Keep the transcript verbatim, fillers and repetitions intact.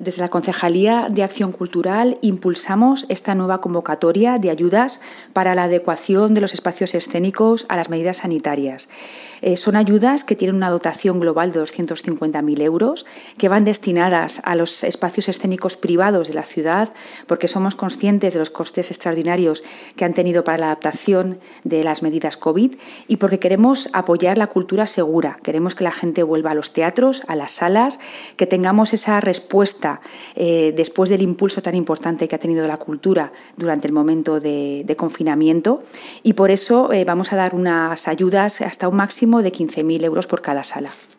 desde la Concejalía de Acción Cultural impulsamos esta nueva convocatoria de ayudas para la adecuación de los espacios escénicos a las medidas sanitarias. Eh, son ayudas que tienen una dotación global de doscientos cincuenta mil euros, que van destinadas a los espacios escénicos privados de la ciudad, porque somos conscientes de los costes extraordinarios que han tenido para la adaptación de las medidas COVID y porque queremos apoyar la cultura segura. Queremos que la gente vuelva a los teatros, a las salas, que tengamos esa respuesta eh, después del impulso tan importante que ha tenido la cultura durante el momento de, de confinamiento, y por eso eh, vamos a dar unas ayudas hasta un máximo de quince mil euros por cada sala.